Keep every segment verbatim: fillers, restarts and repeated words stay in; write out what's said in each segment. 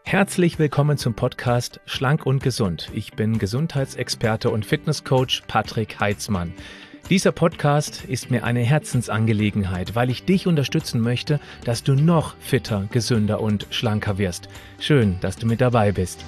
Herzlich willkommen zum Podcast Schlank und Gesund. Ich bin Gesundheitsexperte und Fitnesscoach Patrick Heitzmann. Dieser Podcast ist mir eine Herzensangelegenheit, weil ich dich unterstützen möchte, dass du noch fitter, gesünder und schlanker wirst. Schön, dass du mit dabei bist.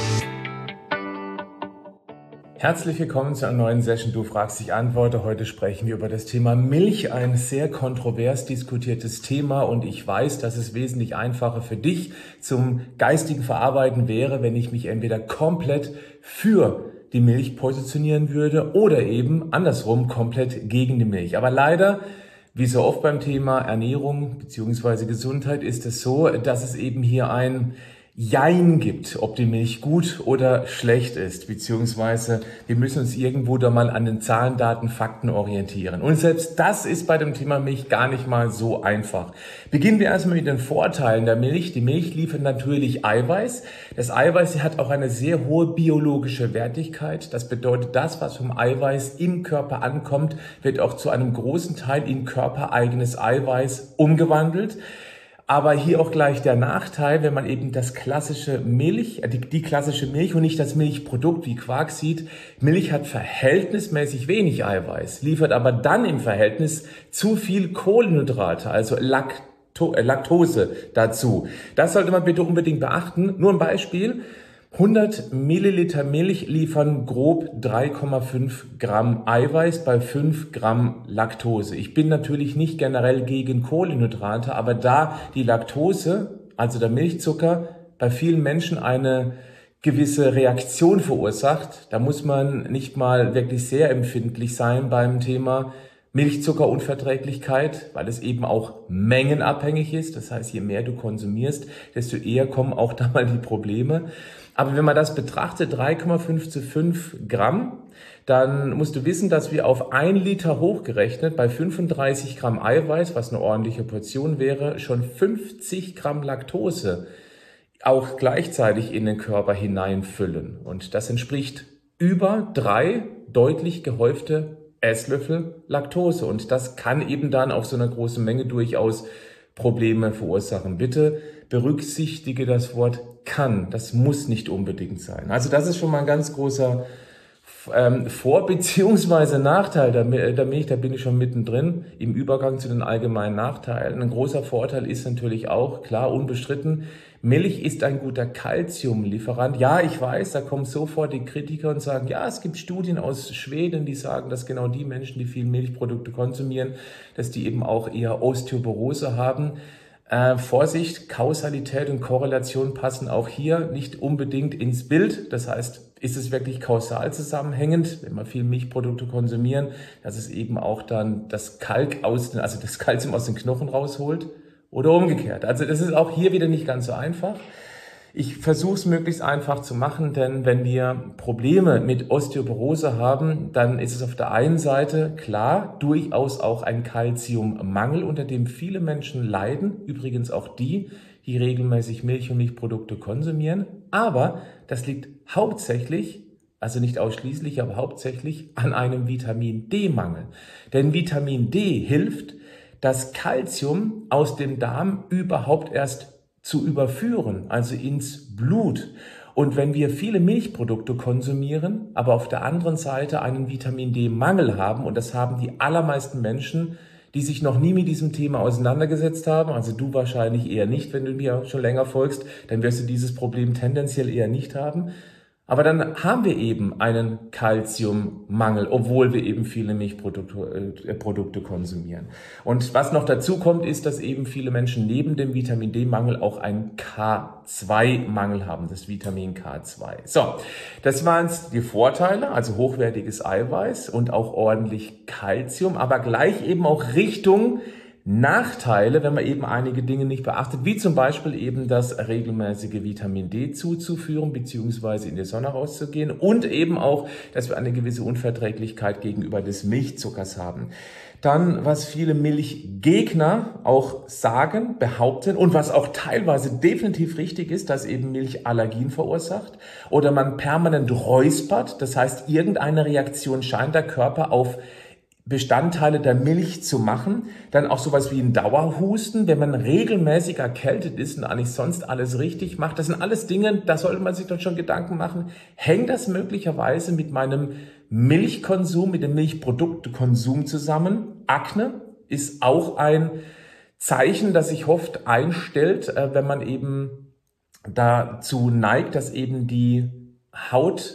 Herzlich willkommen zu einer neuen Session. Du fragst, ich antworte. Heute sprechen wir über das Thema Milch, ein sehr kontrovers diskutiertes Thema, und ich weiß, dass es wesentlich einfacher für dich zum geistigen Verarbeiten wäre, wenn ich mich entweder komplett für die Milch positionieren würde oder eben andersrum komplett gegen die Milch. Aber leider, wie so oft beim Thema Ernährung bzw. Gesundheit, ist es so, dass es eben hier ein Jein gibt, ob die Milch gut oder schlecht ist, beziehungsweise wir müssen uns irgendwo da mal an den Zahlen, Daten, Fakten orientieren. Und selbst das ist bei dem Thema Milch gar nicht mal so einfach. Beginnen wir erstmal mit den Vorteilen der Milch. Die Milch liefert natürlich Eiweiß. Das Eiweiß hat auch eine sehr hohe biologische Wertigkeit. Das bedeutet, das, was vom Eiweiß im Körper ankommt, wird auch zu einem großen Teil in körpereigenes Eiweiß umgewandelt. Aber hier auch gleich der Nachteil, wenn man eben das klassische Milch, die, die klassische Milch und nicht das Milchprodukt wie Quark sieht. Milch hat verhältnismäßig wenig Eiweiß, liefert aber dann im Verhältnis zu viel Kohlenhydrate, also Lacto, äh, Laktose dazu. Das sollte man bitte unbedingt beachten. Nur ein Beispiel. hundert Milliliter Milch liefern grob drei Komma fünf Gramm Eiweiß bei fünf Gramm Laktose. Ich bin natürlich nicht generell gegen Kohlenhydrate, aber da die Laktose, also der Milchzucker, bei vielen Menschen eine gewisse Reaktion verursacht, da muss man nicht mal wirklich sehr empfindlich sein beim Thema Milchzuckerunverträglichkeit, weil es eben auch mengenabhängig ist. Das heißt, je mehr du konsumierst, desto eher kommen auch da mal die Probleme. Aber wenn man das betrachtet, drei Komma fünf zu fünf Gramm, dann musst du wissen, dass wir auf ein Liter hochgerechnet bei fünfunddreißig Gramm Eiweiß, was eine ordentliche Portion wäre, schon fünfzig Gramm Laktose auch gleichzeitig in den Körper hineinfüllen. Und das entspricht über drei deutlich gehäufte Esslöffel Laktose. Und das kann eben dann auf so einer großen Menge durchaus Probleme verursachen. Bitte berücksichtige das Wort kann. Das muss nicht unbedingt sein. Also das ist schon mal ein ganz großer ähm, Vor- bzw. Nachteil der, der Milch. Da bin ich schon mittendrin im Übergang zu den allgemeinen Nachteilen. Ein großer Vorteil ist natürlich auch, klar, unbestritten, Milch ist ein guter Calciumlieferant. Ja, ich weiß, da kommen sofort die Kritiker und sagen, ja, es gibt Studien aus Schweden, die sagen, dass genau die Menschen, die viel Milchprodukte konsumieren, dass die eben auch eher Osteoporose haben. Äh, Vorsicht, Kausalität und Korrelation passen auch hier nicht unbedingt ins Bild. Das heißt, ist es wirklich kausal zusammenhängend, wenn wir viel Milchprodukte konsumieren, dass es eben auch dann das Kalk aus den, also das Kalzium aus den Knochen rausholt? Oder umgekehrt. Also das ist auch hier wieder nicht ganz so einfach. Ich versuche es möglichst einfach zu machen, denn wenn wir Probleme mit Osteoporose haben, dann ist es auf der einen Seite klar durchaus auch ein Calciummangel, unter dem viele Menschen leiden, übrigens auch die, die regelmäßig Milch und Milchprodukte konsumieren. Aber das liegt hauptsächlich, also nicht ausschließlich, aber hauptsächlich an einem Vitamin D-Mangel. Denn Vitamin D hilft, das Calcium aus dem Darm überhaupt erst zu überführen, also ins Blut. Und wenn wir viele Milchprodukte konsumieren, aber auf der anderen Seite einen Vitamin D-Mangel haben, und das haben die allermeisten Menschen, die sich noch nie mit diesem Thema auseinandergesetzt haben, also du wahrscheinlich eher nicht, wenn du mir schon länger folgst, dann wirst du dieses Problem tendenziell eher nicht haben. Aber dann haben wir eben einen Calciummangel, obwohl wir eben viele Milchprodukte äh, Produkte konsumieren. Und was noch dazu kommt, ist, dass eben viele Menschen neben dem Vitamin D-Mangel auch einen K zwei Mangel haben, das Vitamin K zwei. So, das waren die Vorteile, also hochwertiges Eiweiß und auch ordentlich Calcium, aber gleich eben auch Richtung Nachteile, wenn man eben einige Dinge nicht beachtet, wie zum Beispiel eben das regelmäßige Vitamin D zuzuführen bzw. in die Sonne rauszugehen und eben auch, dass wir eine gewisse Unverträglichkeit gegenüber des Milchzuckers haben. Dann, was viele Milchgegner auch sagen, behaupten und was auch teilweise definitiv richtig ist, dass eben Milch Allergien verursacht oder man permanent räuspert, das heißt, irgendeine Reaktion scheint der Körper auf Bestandteile der Milch zu machen. Dann auch sowas wie ein Dauerhusten, wenn man regelmäßig erkältet ist und eigentlich sonst alles richtig macht. Das sind alles Dinge, da sollte man sich doch schon Gedanken machen. Hängt das möglicherweise mit meinem Milchkonsum, mit dem Milchproduktekonsum zusammen? Akne ist auch ein Zeichen, das sich oft einstellt, wenn man eben dazu neigt, dass eben die Haut,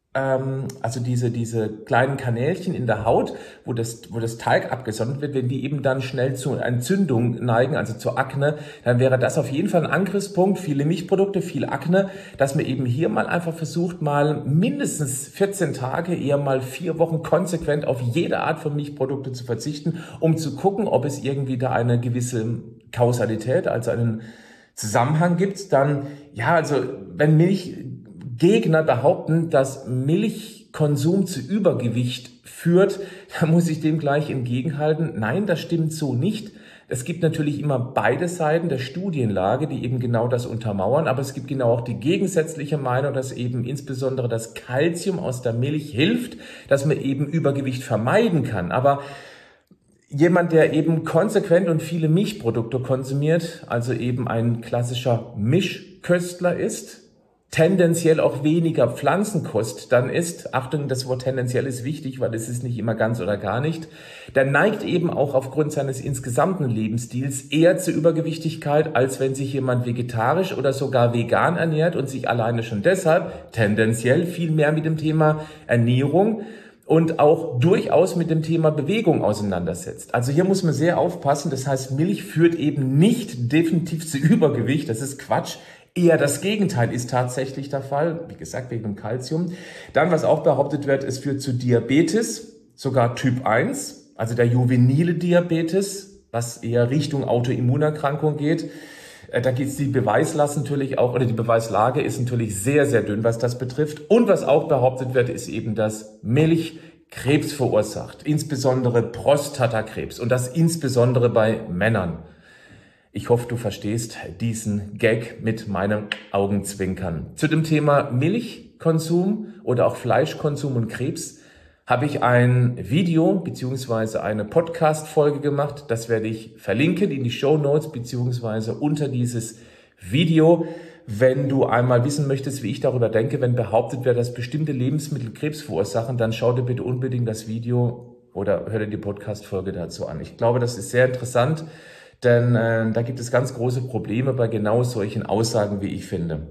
also diese, diese kleinen Kanälchen in der Haut, wo das, wo das Talg abgesondert wird, wenn die eben dann schnell zu Entzündung neigen, also zur Akne, dann wäre das auf jeden Fall ein Angriffspunkt. Viele Milchprodukte, viel Akne, dass man eben hier mal einfach versucht, mal mindestens vierzehn Tage, eher mal vier Wochen konsequent auf jede Art von Milchprodukte zu verzichten, um zu gucken, ob es irgendwie da eine gewisse Kausalität, also einen Zusammenhang gibt. Dann, ja, also wenn Milch Gegner behaupten, dass Milchkonsum zu Übergewicht führt, dann muss ich dem gleich entgegenhalten. Nein, das stimmt so nicht. Es gibt natürlich immer beide Seiten der Studienlage, die eben genau das untermauern, aber es gibt genau auch die gegensätzliche Meinung, dass eben insbesondere das Kalzium aus der Milch hilft, dass man eben Übergewicht vermeiden kann. Aber jemand, der eben konsequent und viele Milchprodukte konsumiert, also eben ein klassischer Mischköstler ist, tendenziell auch weniger Pflanzenkost dann isst, Achtung, das Wort tendenziell ist wichtig, weil es ist nicht immer ganz oder gar nicht, der neigt eben auch aufgrund seines insgesamten Lebensstils eher zur Übergewichtigkeit, als wenn sich jemand vegetarisch oder sogar vegan ernährt und sich alleine schon deshalb tendenziell viel mehr mit dem Thema Ernährung und auch durchaus mit dem Thema Bewegung auseinandersetzt. Also hier muss man sehr aufpassen, das heißt, Milch führt eben nicht definitiv zu Übergewicht, das ist Quatsch. Eher das Gegenteil ist tatsächlich der Fall, wie gesagt, wegen dem Kalzium. Dann, was auch behauptet wird, es führt zu Diabetes, sogar Typ eins, also der juvenile Diabetes, was eher Richtung Autoimmunerkrankung geht. Da geht es die Beweislast natürlich auch, oder die Beweislage ist natürlich sehr, sehr dünn, was das betrifft. Und was auch behauptet wird, ist eben, dass Milch Krebs verursacht, insbesondere Prostatakrebs und das insbesondere bei Männern. Ich hoffe, du verstehst diesen Gag mit meinem Augenzwinkern. Zu dem Thema Milchkonsum oder auch Fleischkonsum und Krebs habe ich ein Video bzw. eine Podcast-Folge gemacht. Das werde ich verlinken in die Shownotes bzw. unter dieses Video. Wenn du einmal wissen möchtest, wie ich darüber denke, wenn behauptet wird, dass bestimmte Lebensmittel Krebs verursachen, dann schau dir bitte unbedingt das Video oder hör dir die Podcast-Folge dazu an. Ich glaube, das ist sehr interessant. Denn äh, da gibt es ganz große Probleme bei genau solchen Aussagen, wie ich finde.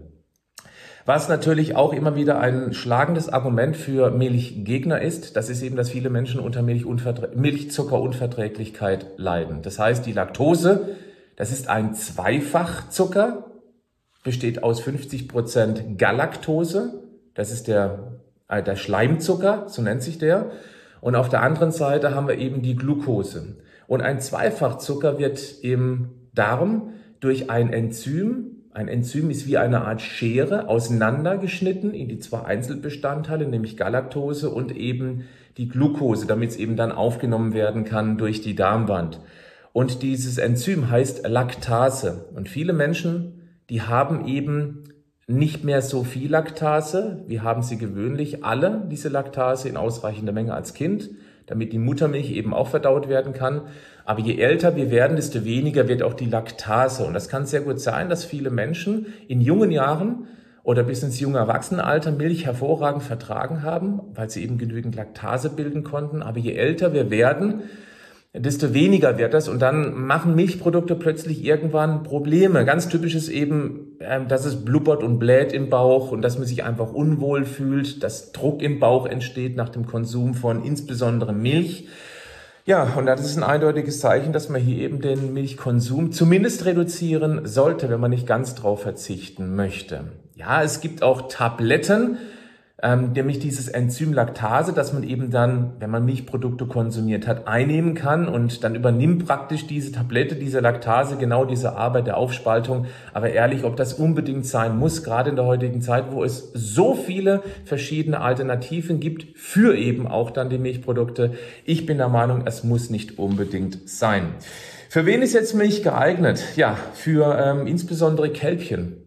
Was natürlich auch immer wieder ein schlagendes Argument für Milchgegner ist, das ist eben, dass viele Menschen unter Milchunverträ- Milchzuckerunverträglichkeit leiden. Das heißt, die Laktose, das ist ein Zweifachzucker, besteht aus fünfzig Prozent Galaktose, das ist der, äh, der Schleimzucker, so nennt sich der. Und auf der anderen Seite haben wir eben die Glucose. Und ein Zweifachzucker wird im Darm durch ein Enzym, ein Enzym ist wie eine Art Schere, auseinandergeschnitten in die zwei Einzelbestandteile, nämlich Galaktose und eben die Glucose, damit es eben dann aufgenommen werden kann durch die Darmwand. Und dieses Enzym heißt Laktase. Und viele Menschen, die haben eben nicht mehr so viel Laktase. Wir haben sie gewöhnlich alle, diese Laktase, in ausreichender Menge als Kind, damit die Muttermilch eben auch verdaut werden kann. Aber je älter wir werden, desto weniger wird auch die Laktase. Und das kann sehr gut sein, dass viele Menschen in jungen Jahren oder bis ins junge Erwachsenenalter Milch hervorragend vertragen haben, weil sie eben genügend Laktase bilden konnten. Aber je älter wir werden, desto weniger wird das. Und dann machen Milchprodukte plötzlich irgendwann Probleme. Ganz typisch ist eben, dass es blubbert und bläht im Bauch und dass man sich einfach unwohl fühlt, dass Druck im Bauch entsteht nach dem Konsum von insbesondere Milch. Ja, und das ist ein eindeutiges Zeichen, dass man hier eben den Milchkonsum zumindest reduzieren sollte, wenn man nicht ganz drauf verzichten möchte. Ja, es gibt auch Tabletten, ähm, nämlich dieses Enzym Laktase, das man eben dann, wenn man Milchprodukte konsumiert hat, einnehmen kann und dann übernimmt praktisch diese Tablette, diese Laktase, genau diese Arbeit der Aufspaltung. Aber ehrlich, ob das unbedingt sein muss, gerade in der heutigen Zeit, wo es so viele verschiedene Alternativen gibt für eben auch dann die Milchprodukte. Ich bin der Meinung, es muss nicht unbedingt sein. Für wen ist jetzt Milch geeignet? Ja, für ähm, insbesondere Kälbchen.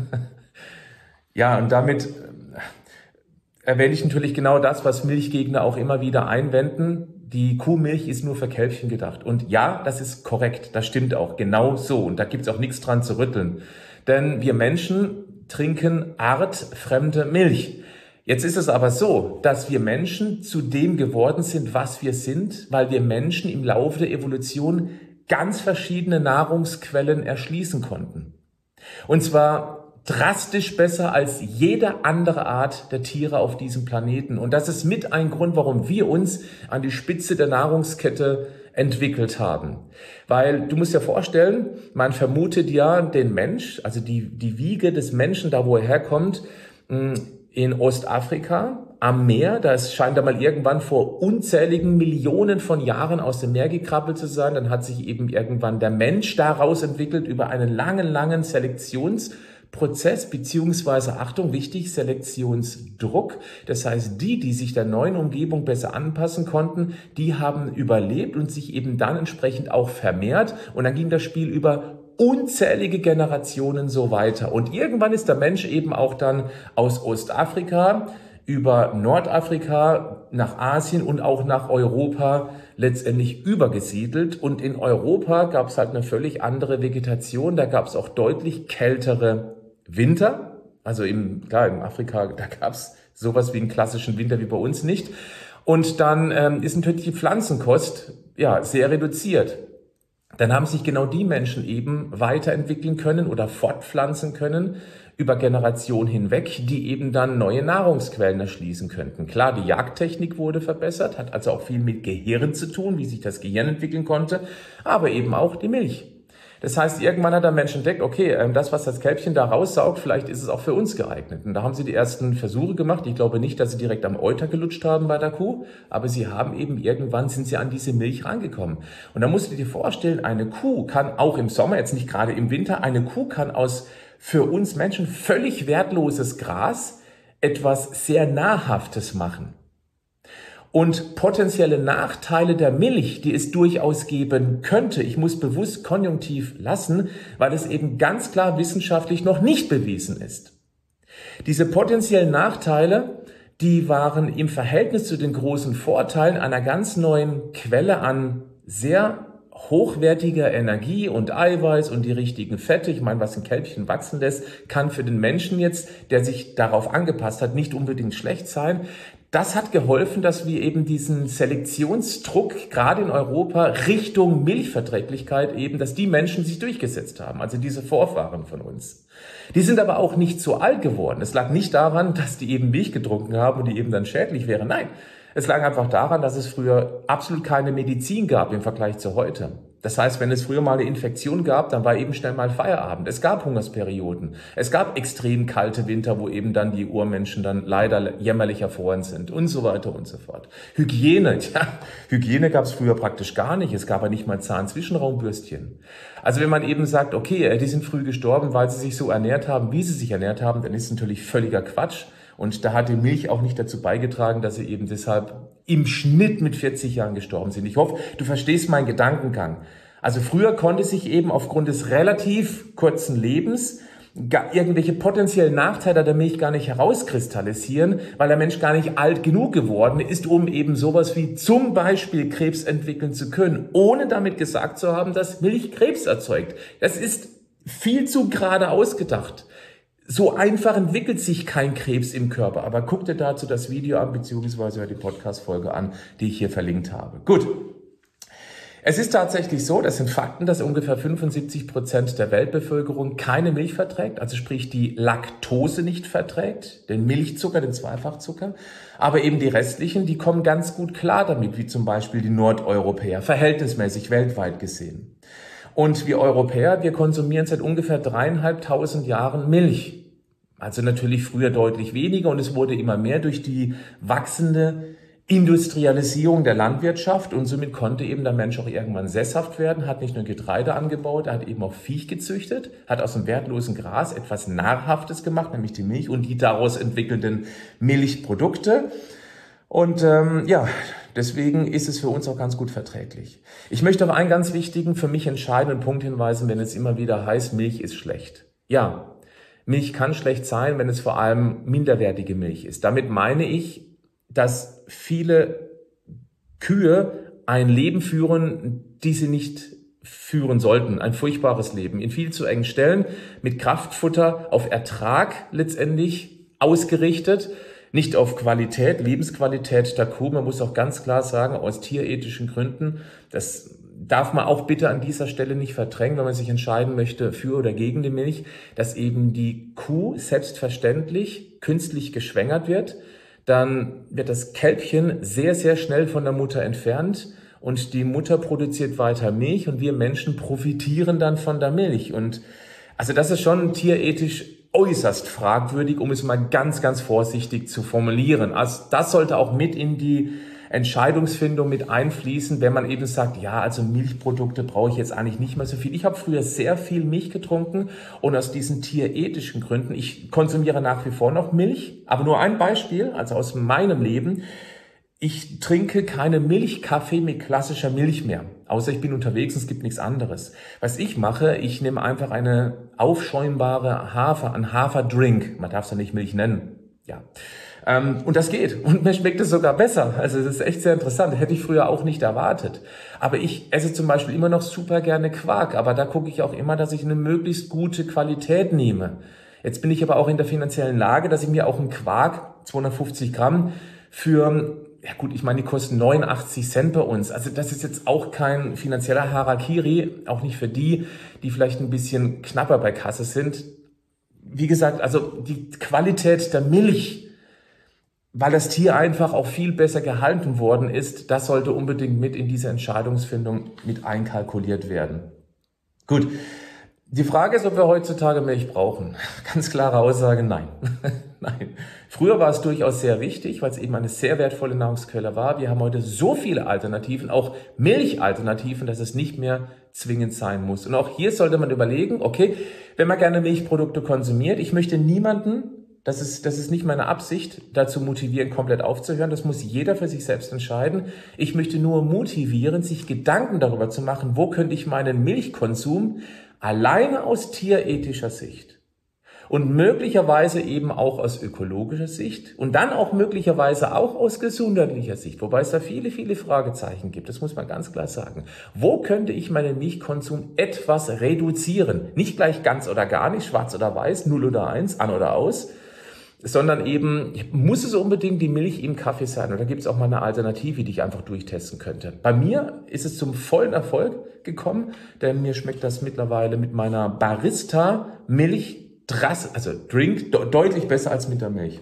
Ja, und damit erwähne ich natürlich genau das, was Milchgegner auch immer wieder einwenden. die Kuhmilch ist nur für Kälbchen gedacht. Und ja, das ist korrekt, das stimmt auch, genau so. Und da gibt's auch nichts dran zu rütteln. Denn wir Menschen trinken artfremde Milch. Jetzt ist es aber so, dass wir Menschen zu dem geworden sind, was wir sind, weil wir Menschen im Laufe der Evolution ganz verschiedene Nahrungsquellen erschließen konnten. Und zwar drastisch besser als jede andere Art der Tiere auf diesem Planeten. Und das ist mit ein Grund, warum wir uns an die Spitze der Nahrungskette entwickelt haben. Weil du musst dir vorstellen, man vermutet ja den Mensch, also die, die Wiege des Menschen, da wo er herkommt, in Ostafrika am Meer. Da scheint er mal irgendwann vor unzähligen Millionen von Jahren aus dem Meer gekrabbelt zu sein. Dann hat sich eben irgendwann der Mensch daraus entwickelt über einen langen, langen Selektionsprozess, beziehungsweise, Achtung, wichtig, Selektionsdruck. Das heißt, die, die sich der neuen Umgebung besser anpassen konnten, die haben überlebt und sich eben dann entsprechend auch vermehrt. Und dann ging das Spiel über unzählige Generationen so weiter. Und irgendwann ist der Mensch eben auch dann aus Ostafrika über Nordafrika nach Asien und auch nach Europa letztendlich übergesiedelt. Und in Europa gab es halt eine völlig andere Vegetation. Da gab es auch deutlich kältere Winter. Also im, klar, in Afrika, da gab es sowas wie einen klassischen Winter wie bei uns nicht. Und dann ähm, ist natürlich die Pflanzenkost ja sehr reduziert. Dann haben sich genau die Menschen eben weiterentwickeln können oder fortpflanzen können über Generationen hinweg, die eben dann neue Nahrungsquellen erschließen könnten. Klar, die Jagdtechnik wurde verbessert, hat also auch viel mit Gehirn zu tun, wie sich das Gehirn entwickeln konnte, aber eben auch die Milch. Das heißt, irgendwann hat der Mensch entdeckt, okay, das, was das Kälbchen da raussaugt, vielleicht ist es auch für uns geeignet. Und da haben sie die ersten Versuche gemacht. Ich glaube nicht, dass sie direkt am Euter gelutscht haben bei der Kuh, aber sie haben eben irgendwann, sind sie an diese Milch rangekommen. Und da musst du dir vorstellen, eine Kuh kann auch im Sommer, jetzt nicht gerade im Winter, eine Kuh kann aus für uns Menschen völlig wertloses Gras etwas sehr Nahrhaftes machen. Und potenzielle Nachteile der Milch, die es durchaus geben könnte, ich muss bewusst konjunktiv lassen, weil es eben ganz klar wissenschaftlich noch nicht bewiesen ist. Diese potenziellen Nachteile, die waren im Verhältnis zu den großen Vorteilen einer ganz neuen Quelle an sehr hochwertiger Energie und Eiweiß und die richtigen Fette. Ich meine, was ein Kälbchen wachsen lässt, kann für den Menschen jetzt, der sich darauf angepasst hat, nicht unbedingt schlecht sein. Das hat geholfen, dass wir eben diesen Selektionsdruck gerade in Europa Richtung Milchverträglichkeit eben, dass die Menschen sich durchgesetzt haben, also diese Vorfahren von uns. Die sind aber auch nicht so alt geworden. Es lag nicht daran, dass die eben Milch getrunken haben und die eben dann schädlich wären. Nein, es lag einfach daran, dass es früher absolut keine Medizin gab im Vergleich zu heute. Das heißt, wenn es früher mal eine Infektion gab, dann war eben schnell mal Feierabend. Es gab Hungersperioden. Es gab extrem kalte Winter, wo eben dann die Urmenschen dann leider jämmerlich erfroren sind und so weiter und so fort. Hygiene, tja, Hygiene gab es früher praktisch gar nicht. Es gab ja nicht mal Zahnzwischenraumbürstchen. Also wenn man eben sagt, okay, die sind früh gestorben, weil sie sich so ernährt haben, wie sie sich ernährt haben, dann ist es natürlich völliger Quatsch. Und da hat die Milch auch nicht dazu beigetragen, dass sie eben deshalb im Schnitt mit vierzig Jahren gestorben sind. Ich hoffe, du verstehst meinen Gedankengang. Also früher konnte sich eben aufgrund des relativ kurzen Lebens gar irgendwelche potenziellen Nachteile der Milch gar nicht herauskristallisieren, weil der Mensch gar nicht alt genug geworden ist, um eben sowas wie zum Beispiel Krebs entwickeln zu können, ohne damit gesagt zu haben, dass Milch Krebs erzeugt. Das ist viel zu gerade ausgedacht. So einfach entwickelt sich kein Krebs im Körper. Aber guck dir dazu das Video an, beziehungsweise hör die Podcast-Folge an, die ich hier verlinkt habe. Gut. Es ist tatsächlich so, das sind Fakten, dass ungefähr fünfundsiebzig Prozent der Weltbevölkerung keine Milch verträgt, also sprich die Laktose nicht verträgt, den Milchzucker, den Zweifachzucker. Aber eben die restlichen, die kommen ganz gut klar damit, wie zum Beispiel die Nordeuropäer, verhältnismäßig weltweit gesehen. Und wir Europäer, wir konsumieren seit ungefähr dreieinhalbtausend Jahren Milch. Also natürlich früher deutlich weniger und es wurde immer mehr durch die wachsende Industrialisierung der Landwirtschaft und somit konnte eben der Mensch auch irgendwann sesshaft werden, hat nicht nur Getreide angebaut, er hat eben auch Viech gezüchtet, hat aus dem wertlosen Gras etwas Nahrhaftes gemacht, nämlich die Milch und die daraus entwickelnden Milchprodukte. Und ähm, ja, deswegen ist es für uns auch ganz gut verträglich. Ich möchte auf einen ganz wichtigen, für mich entscheidenden Punkt hinweisen, wenn es immer wieder heißt, Milch ist schlecht. Ja, Milch kann schlecht sein, wenn es vor allem minderwertige Milch ist. Damit meine ich, dass viele Kühe ein Leben führen, die sie nicht führen sollten. Ein furchtbares Leben. In viel zu engen Stellen, mit Kraftfutter auf Ertrag letztendlich ausgerichtet. Nicht auf Qualität, Lebensqualität der Kuh. Man muss auch ganz klar sagen, aus tierethischen Gründen, das darf man auch bitte an dieser Stelle nicht verdrängen, wenn man sich entscheiden möchte für oder gegen die Milch, dass eben die Kuh selbstverständlich künstlich geschwängert wird. Dann wird das Kälbchen sehr, sehr schnell von der Mutter entfernt und die Mutter produziert weiter Milch und wir Menschen profitieren dann von der Milch. Und also das ist schon tierethisch äußerst fragwürdig, um es mal ganz, ganz vorsichtig zu formulieren. Also das sollte auch mit in die Entscheidungsfindung mit einfließen, wenn man eben sagt, ja, also Milchprodukte brauche ich jetzt eigentlich nicht mehr so viel. Ich habe früher sehr viel Milch getrunken und aus diesen tierethischen Gründen, ich konsumiere nach wie vor noch Milch, aber nur ein Beispiel, also aus meinem Leben. Ich trinke keine Milchkaffee mit klassischer Milch mehr, außer ich bin unterwegs und es gibt nichts anderes. Was ich mache, ich nehme einfach eine aufschäumbare Hafer, einen Haferdrink, man darf es ja nicht Milch nennen, ja. Ähm, und das geht. Und mir schmeckt es sogar besser. Also das ist echt sehr interessant. Das hätte ich früher auch nicht erwartet. Aber ich esse zum Beispiel immer noch super gerne Quark. Aber da gucke ich auch immer, dass ich eine möglichst gute Qualität nehme. Jetzt bin ich aber auch in der finanziellen Lage, dass ich mir auch einen Quark, zweihundertfünfzig Gramm, für, ja gut, ich meine, die kosten neunundachtzig Cent bei uns. Also das ist jetzt auch kein finanzieller Harakiri. Auch nicht für die, die vielleicht ein bisschen knapper bei Kasse sind. Wie gesagt, also die Qualität der Milch, weil das Tier einfach auch viel besser gehalten worden ist, das sollte unbedingt mit in diese Entscheidungsfindung mit einkalkuliert werden. Gut, die Frage ist, ob wir heutzutage Milch brauchen. Ganz klare Aussage, nein. Nein. Früher war es durchaus sehr wichtig, weil es eben eine sehr wertvolle Nahrungsquelle war. Wir haben heute so viele Alternativen, auch Milchalternativen, dass es nicht mehr zwingend sein muss. Und auch hier sollte man überlegen, okay, wenn man gerne Milchprodukte konsumiert, ich möchte niemanden, Das ist, das ist nicht meine Absicht, dazu motivieren, komplett aufzuhören. Das muss jeder für sich selbst entscheiden. Ich möchte nur motivieren, sich Gedanken darüber zu machen, wo könnte ich meinen Milchkonsum alleine aus tierethischer Sicht und möglicherweise eben auch aus ökologischer Sicht und dann auch möglicherweise auch aus gesundheitlicher Sicht, wobei es da viele, viele Fragezeichen gibt. Das muss man ganz klar sagen. Wo könnte ich meinen Milchkonsum etwas reduzieren? Nicht gleich ganz oder gar nicht, schwarz oder weiß, null oder eins, an oder aus, sondern eben, muss es unbedingt die Milch im Kaffee sein? Oder gibt es auch mal eine Alternative, die ich einfach durchtesten könnte? Bei mir ist es zum vollen Erfolg gekommen, denn mir schmeckt das mittlerweile mit meiner Barista-Milch, also Drink, deutlich besser als mit der Milch.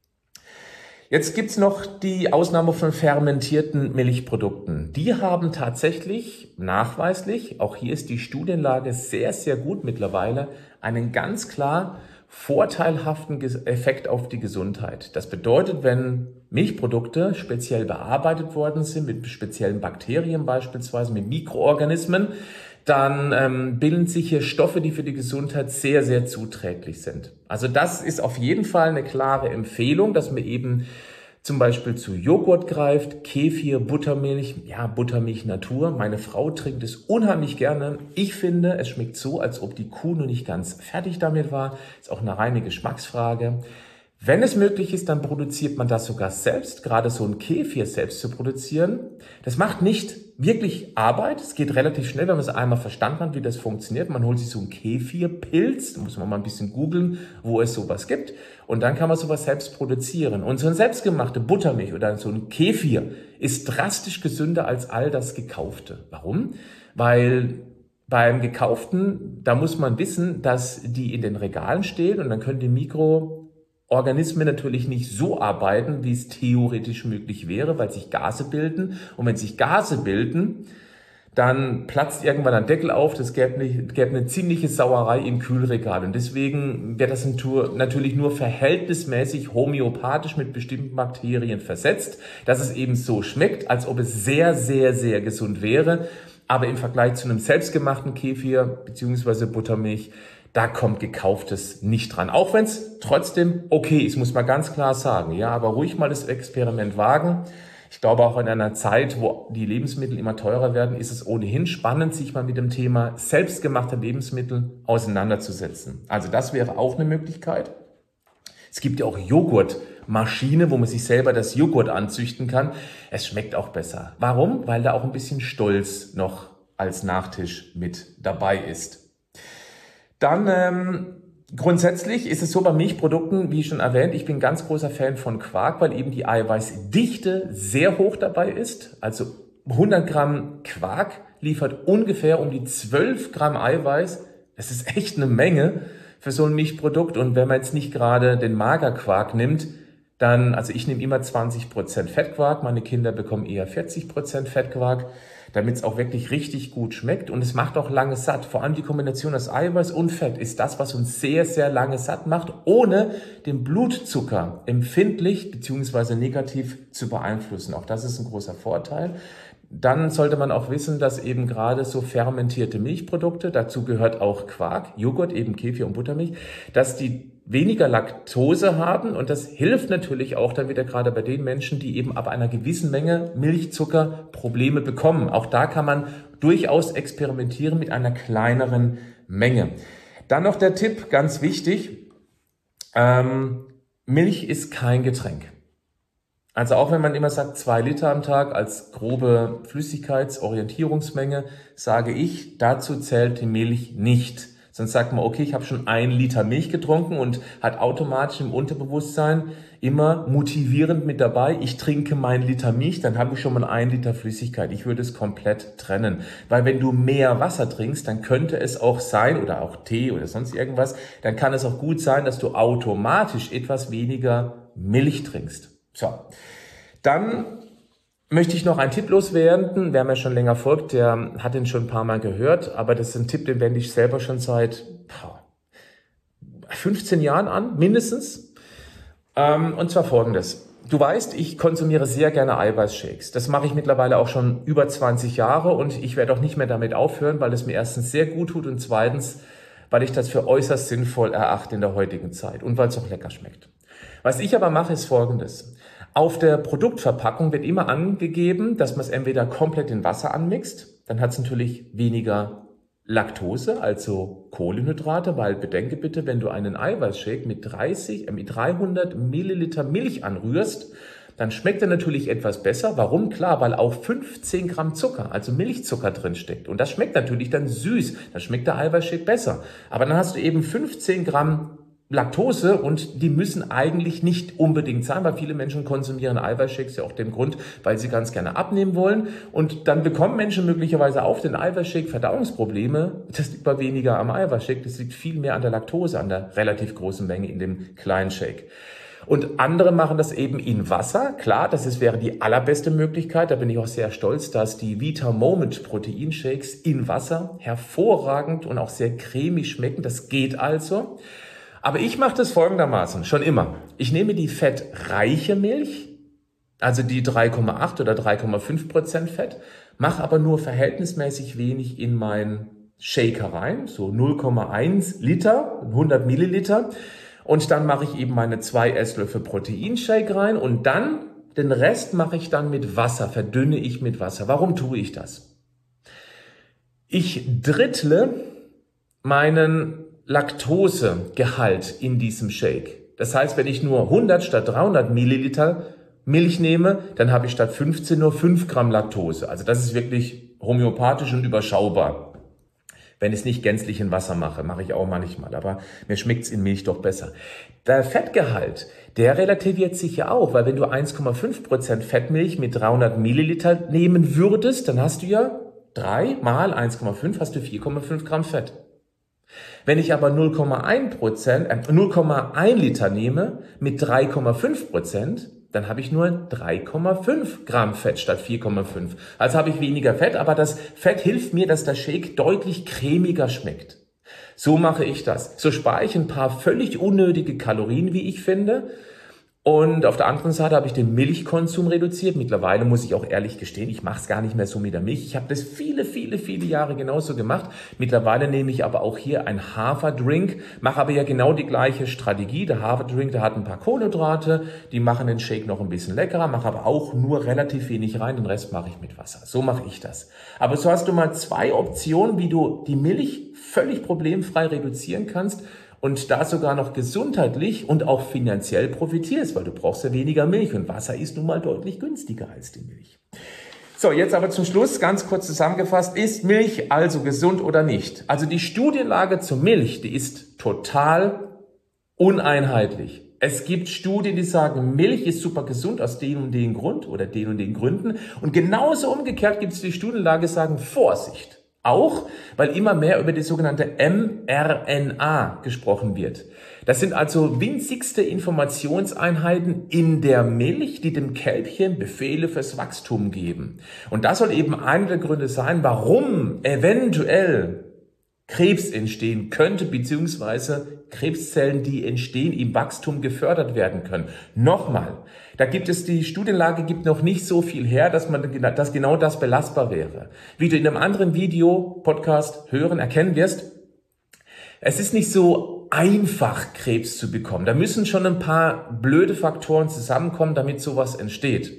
Jetzt gibt's noch die Ausnahme von fermentierten Milchprodukten. Die haben tatsächlich nachweislich, auch hier ist die Studienlage sehr, sehr gut mittlerweile, einen ganz klar vorteilhaften Effekt auf die Gesundheit. Das bedeutet, wenn Milchprodukte speziell bearbeitet worden sind, mit speziellen Bakterien beispielsweise, mit Mikroorganismen, dann ähm, bilden sich hier Stoffe, die für die Gesundheit sehr, sehr zuträglich sind. Also das ist auf jeden Fall eine klare Empfehlung, dass man eben zum Beispiel zu Joghurt greift, Kefir, Buttermilch, ja, Buttermilch Natur. Meine Frau trinkt es unheimlich gerne. Ich finde, es schmeckt so, als ob die Kuh noch nicht ganz fertig damit war. Ist auch eine reine Geschmacksfrage. Wenn es möglich ist, dann produziert man das sogar selbst, gerade so ein Kefir selbst zu produzieren. Das macht nicht wirklich Arbeit. Es geht relativ schnell, wenn man es einmal verstanden hat, wie das funktioniert. Man holt sich so einen Kefirpilz, da muss man mal ein bisschen googeln, wo es sowas gibt. Und dann kann man sowas selbst produzieren. Und so eine selbstgemachte Buttermilch oder so ein Kefir ist drastisch gesünder als all das Gekaufte. Warum? Weil beim Gekauften, da muss man wissen, dass die in den Regalen stehen und dann können die Mikroorganismen natürlich nicht so arbeiten, wie es theoretisch möglich wäre, weil sich Gase bilden. Und wenn sich Gase bilden, dann platzt irgendwann ein Deckel auf. Das gäbe eine, gäbe eine ziemliche Sauerei im Kühlregal. Und deswegen wird das natürlich nur verhältnismäßig homöopathisch mit bestimmten Bakterien versetzt, dass es eben so schmeckt, als ob es sehr, sehr, sehr gesund wäre. Aber im Vergleich zu einem selbstgemachten Kefir bzw. Buttermilch, da kommt Gekauftes nicht dran. Auch wenn es trotzdem okay ist, muss man ganz klar sagen. Ja, aber ruhig mal das Experiment wagen. Ich glaube, auch in einer Zeit, wo die Lebensmittel immer teurer werden, ist es ohnehin spannend, sich mal mit dem Thema selbstgemachte Lebensmittel auseinanderzusetzen. Also das wäre auch eine Möglichkeit. Es gibt ja auch Joghurtmaschine, wo man sich selber das Joghurt anzüchten kann. Es schmeckt auch besser. Warum? Weil da auch ein bisschen Stolz noch als Nachtisch mit dabei ist. Dann ähm, grundsätzlich ist es so bei Milchprodukten, wie schon erwähnt, ich bin ganz großer Fan von Quark, weil eben die Eiweißdichte sehr hoch dabei ist. Also hundert Gramm Quark liefert ungefähr um die zwölf Gramm Eiweiß. Das ist echt eine Menge für so ein Milchprodukt. Und wenn man jetzt nicht gerade den Magerquark nimmt, dann, also ich nehme immer zwanzig Prozent Fettquark, meine Kinder bekommen eher vierzig Prozent Fettquark, damit es auch wirklich richtig gut schmeckt. Und es macht auch lange satt. Vor allem die Kombination aus Eiweiß und Fett ist das, was uns sehr, sehr lange satt macht, ohne den Blutzucker empfindlich bzw. negativ zu beeinflussen. Auch das ist ein großer Vorteil. Dann sollte man auch wissen, dass eben gerade so fermentierte Milchprodukte, dazu gehört auch Quark, Joghurt, eben Kefir und Buttermilch, dass die weniger Laktose haben und das hilft natürlich auch dann wieder gerade bei den Menschen, die eben ab einer gewissen Menge Milchzucker Probleme bekommen. Auch da kann man durchaus experimentieren mit einer kleineren Menge. Dann noch der Tipp, ganz wichtig, ähm, Milch ist kein Getränk. Also auch wenn man immer sagt, zwei Liter am Tag als grobe Flüssigkeitsorientierungsmenge, sage ich, dazu zählt die Milch nicht. Sonst sagt man, okay, ich habe schon ein Liter Milch getrunken und hat automatisch im Unterbewusstsein immer motivierend mit dabei, ich trinke mein Liter Milch, dann habe ich schon mal ein Liter Flüssigkeit. Ich würde es komplett trennen. Weil wenn du mehr Wasser trinkst, dann könnte es auch sein, oder auch Tee oder sonst irgendwas, dann kann es auch gut sein, dass du automatisch etwas weniger Milch trinkst. So, dann möchte ich noch einen Tipp loswerden. Wer mir schon länger folgt, der hat den schon ein paar Mal gehört, aber das ist ein Tipp, den wende ich selber schon seit fünfzehn Jahren an, mindestens. Und zwar folgendes. Du weißt, ich konsumiere sehr gerne Eiweißshakes. Das mache ich mittlerweile auch schon über zwanzig Jahre und ich werde auch nicht mehr damit aufhören, weil es mir erstens sehr gut tut und zweitens, weil ich das für äußerst sinnvoll erachte in der heutigen Zeit und weil es auch lecker schmeckt. Was ich aber mache, ist Folgendes. Auf der Produktverpackung wird immer angegeben, dass man es entweder komplett in Wasser anmixt, dann hat es natürlich weniger Laktose, also Kohlenhydrate, weil bedenke bitte, wenn du einen Eiweißshake mit dreißig, äh, mit dreihundert Milliliter Milch anrührst, dann schmeckt er natürlich etwas besser. Warum? Klar, weil auch fünfzehn Gramm Zucker, also Milchzucker drin steckt. Und das schmeckt natürlich dann süß, dann schmeckt der Eiweißshake besser. Aber dann hast du eben fünfzehn Gramm Laktose und die müssen eigentlich nicht unbedingt sein, weil viele Menschen konsumieren Eiweißshakes ja auch dem Grund, weil sie ganz gerne abnehmen wollen und dann bekommen Menschen möglicherweise auf den Eiweißshake Verdauungsprobleme. Das liegt aber weniger am Eiweißshake, das liegt viel mehr an der Laktose, an der relativ großen Menge in dem kleinen Shake. Und andere machen das eben in Wasser. Klar, das ist, wäre die allerbeste Möglichkeit. Da bin ich auch sehr stolz, dass die Vita Moment Proteinshakes in Wasser hervorragend und auch sehr cremig schmecken. Das geht also. Aber ich mache das folgendermaßen, schon immer. Ich nehme die fettreiche Milch, also die drei Komma acht oder drei Komma fünf Prozent Fett, mache aber nur verhältnismäßig wenig in meinen Shaker rein, so null Komma eins Liter, hundert Milliliter. Und dann mache ich eben meine zwei Esslöffel Proteinshake rein und dann den Rest mache ich dann mit Wasser, verdünne ich mit Wasser. Warum tue ich das? Ich drittle meinen Laktosegehalt in diesem Shake. Das heißt, wenn ich nur hundert statt dreihundert Milliliter Milch nehme, dann habe ich statt fünfzehn nur fünf Gramm Laktose. Also das ist wirklich homöopathisch und überschaubar. Wenn ich es nicht gänzlich in Wasser mache, mache ich auch manchmal, aber mir schmeckt es in Milch doch besser. Der Fettgehalt, der relativiert sich ja auch, weil wenn du eins Komma fünf Prozent Fettmilch mit dreihundert Milliliter nehmen würdest, dann hast du ja drei mal eins Komma fünf, hast du vier Komma fünf Gramm Fett. Wenn ich aber null Komma eins Prozent, äh, null Komma eins Liter nehme mit drei Komma fünf Prozent, dann habe ich nur drei Komma fünf Gramm Fett statt vier Komma fünf. Also habe ich weniger Fett, aber das Fett hilft mir, dass der Shake deutlich cremiger schmeckt. So mache ich das. So spare ich ein paar völlig unnötige Kalorien, wie ich finde. Und auf der anderen Seite habe ich den Milchkonsum reduziert. Mittlerweile muss ich auch ehrlich gestehen, ich mache es gar nicht mehr so mit der Milch. Ich habe das viele, viele, viele Jahre genauso gemacht. Mittlerweile nehme ich aber auch hier einen Haferdrink, mache aber ja genau die gleiche Strategie. Der Haferdrink, der hat ein paar Kohlenhydrate, die machen den Shake noch ein bisschen leckerer, mache aber auch nur relativ wenig rein, den Rest mache ich mit Wasser. So mache ich das. Aber so hast du mal zwei Optionen, wie du die Milch völlig problemfrei reduzieren kannst und da sogar noch gesundheitlich und auch finanziell profitierst, weil du brauchst ja weniger Milch und Wasser ist nun mal deutlich günstiger als die Milch. So, jetzt aber zum Schluss ganz kurz zusammengefasst, ist Milch also gesund oder nicht? Also die Studienlage zur Milch, die ist total uneinheitlich. Es gibt Studien, die sagen, Milch ist super gesund aus dem und dem Grund oder den und den Gründen. Und genauso umgekehrt gibt es die Studienlage, die sagen, Vorsicht. Auch, weil immer mehr über die sogenannte mRNA gesprochen wird. Das sind also winzigste Informationseinheiten in der Milch, die dem Kälbchen Befehle fürs Wachstum geben. Und das soll eben einer der Gründe sein, warum eventuell Krebs entstehen könnte, beziehungsweise Krebszellen, die entstehen, im Wachstum gefördert werden können. Nochmal, da gibt es, die Studienlage gibt noch nicht so viel her, dass man, dass genau das belastbar wäre. Wie du in einem anderen Video, Podcast hören, erkennen wirst, es ist nicht so einfach, Krebs zu bekommen. Da müssen schon ein paar blöde Faktoren zusammenkommen, damit sowas entsteht.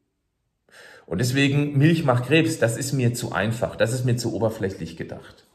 Und deswegen, Milch macht Krebs, das ist mir zu einfach, das ist mir zu oberflächlich gedacht.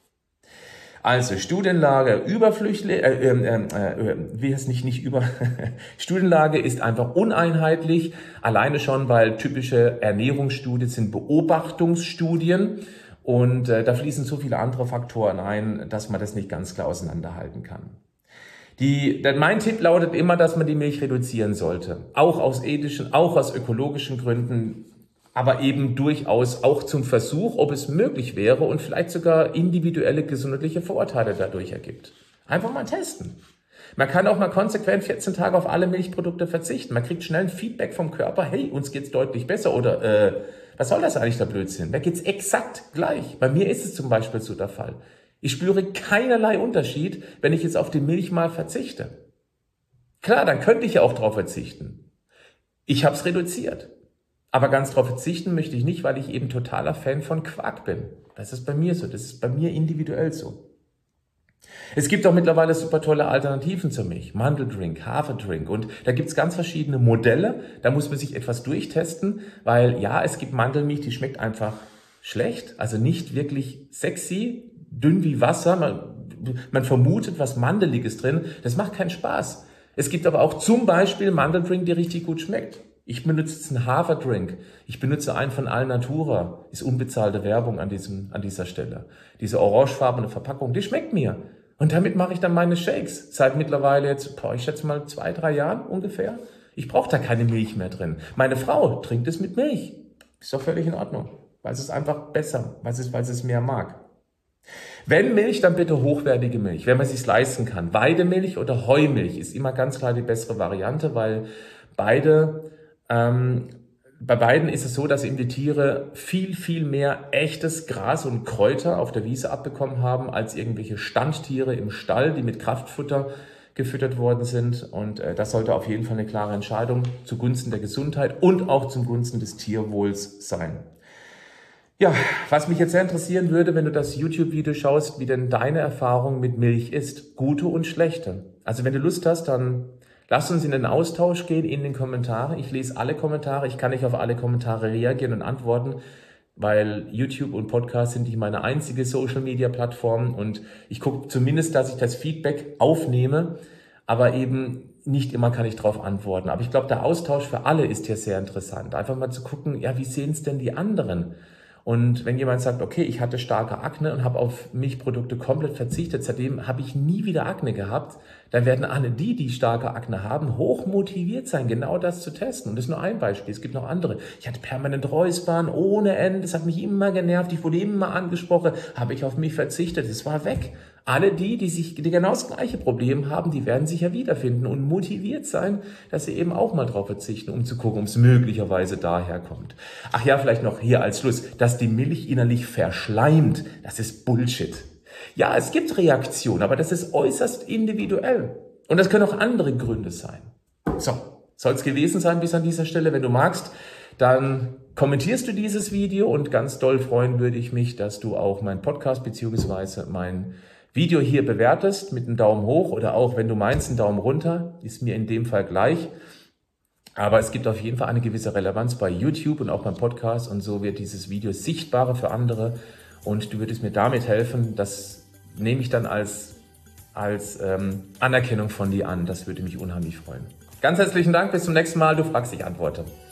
Also Studienlage überflüchtig, äh, äh, äh, wie heißt nicht nicht über Studienlage ist einfach uneinheitlich, alleine schon, weil typische Ernährungsstudien sind Beobachtungsstudien und äh, da fließen so viele andere Faktoren ein, dass man das nicht ganz klar auseinanderhalten kann. Die, denn mein Tipp lautet immer, dass man die Milch reduzieren sollte, auch aus ethischen, auch aus ökologischen Gründen. Aber eben durchaus auch zum Versuch, ob es möglich wäre und vielleicht sogar individuelle gesundheitliche Vorurteile dadurch ergibt. Einfach mal testen. Man kann auch mal konsequent vierzehn Tage auf alle Milchprodukte verzichten. Man kriegt schnell ein Feedback vom Körper, hey, uns geht's deutlich besser oder äh, was soll das eigentlich, der Blödsinn? Da geht's exakt gleich. Bei mir ist es zum Beispiel so der Fall. Ich spüre keinerlei Unterschied, wenn ich jetzt auf die Milch mal verzichte. Klar, dann könnte ich ja auch drauf verzichten. Ich habe es reduziert. Aber ganz drauf verzichten möchte ich nicht, weil ich eben totaler Fan von Quark bin. Das ist bei mir so, das ist bei mir individuell so. Es gibt auch mittlerweile super tolle Alternativen zur Milch. Mandeldrink, Haferdrink und da gibt's ganz verschiedene Modelle. Da muss man sich etwas durchtesten, weil ja, es gibt Mandelmilch, die schmeckt einfach schlecht, also nicht wirklich sexy, dünn wie Wasser. Man, man vermutet was Mandeliges drin. Das macht keinen Spaß. Es gibt aber auch zum Beispiel Mandeldrink, die richtig gut schmeckt. Ich benutze jetzt einen Haferdrink. Ich benutze einen von Alnatura. Ist unbezahlte Werbung an diesem, an dieser Stelle. Diese orangefarbene Verpackung, die schmeckt mir. Und damit mache ich dann meine Shakes. Seit mittlerweile jetzt, boah, ich schätze mal zwei, drei Jahren ungefähr. Ich brauche da keine Milch mehr drin. Meine Frau trinkt es mit Milch. Ist doch völlig in Ordnung. Weil es ist einfach besser, weil es, weil es mehr mag. Wenn Milch, dann bitte hochwertige Milch, wenn man es sich leisten kann. Weidemilch oder Heumilch ist immer ganz klar die bessere Variante, weil beide Ähm, bei beiden ist es so, dass eben die Tiere viel, viel mehr echtes Gras und Kräuter auf der Wiese abbekommen haben, als irgendwelche Standtiere im Stall, die mit Kraftfutter gefüttert worden sind. Und äh, das sollte auf jeden Fall eine klare Entscheidung zugunsten der Gesundheit und auch zugunsten des Tierwohls sein. Ja, was mich jetzt sehr interessieren würde, wenn du das YouTube-Video schaust, wie denn deine Erfahrung mit Milch ist, gute und schlechte. Also wenn du Lust hast, dann lass uns in den Austausch gehen, in den Kommentaren. Ich lese alle Kommentare. Ich kann nicht auf alle Kommentare reagieren und antworten, weil YouTube und Podcast sind nicht meine einzige Social-Media-Plattform. Und ich gucke zumindest, dass ich das Feedback aufnehme, aber eben nicht immer kann ich darauf antworten. Aber ich glaube, der Austausch für alle ist hier sehr interessant. Einfach mal zu gucken, ja, wie sehen es denn die anderen? Und wenn jemand sagt, okay, ich hatte starke Akne und habe auf Milchprodukte komplett verzichtet, seitdem habe ich nie wieder Akne gehabt, dann werden alle die, die starke Akne haben, hoch motiviert sein, genau das zu testen. Und das ist nur ein Beispiel, es gibt noch andere. Ich hatte permanent Räuspern ohne Ende, das hat mich immer genervt, ich wurde immer angesprochen, habe ich auf mich verzichtet, es war weg. Alle die, die sich die genau das gleiche Problem haben, die werden sich ja wiederfinden und motiviert sein, dass sie eben auch mal drauf verzichten, um zu gucken, ob es möglicherweise daher kommt. Ach ja, vielleicht noch hier als Schluss, dass die Milch innerlich verschleimt, das ist Bullshit. Ja, es gibt Reaktionen, aber das ist äußerst individuell. Und das können auch andere Gründe sein. So, soll es gewesen sein bis an dieser Stelle. Wenn du magst, dann kommentierst du dieses Video und ganz doll freuen würde ich mich, dass du auch meinen Podcast beziehungsweise mein Video hier bewertest mit einem Daumen hoch oder auch, wenn du meinst, einen Daumen runter, ist mir in dem Fall gleich. Aber es gibt auf jeden Fall eine gewisse Relevanz bei YouTube und auch beim Podcast und so wird dieses Video sichtbarer für andere und du würdest mir damit helfen, dass nehme ich dann als, als ähm, Anerkennung von dir an. Das würde mich unheimlich freuen. Ganz herzlichen Dank, bis zum nächsten Mal. Du fragst, ich antworte.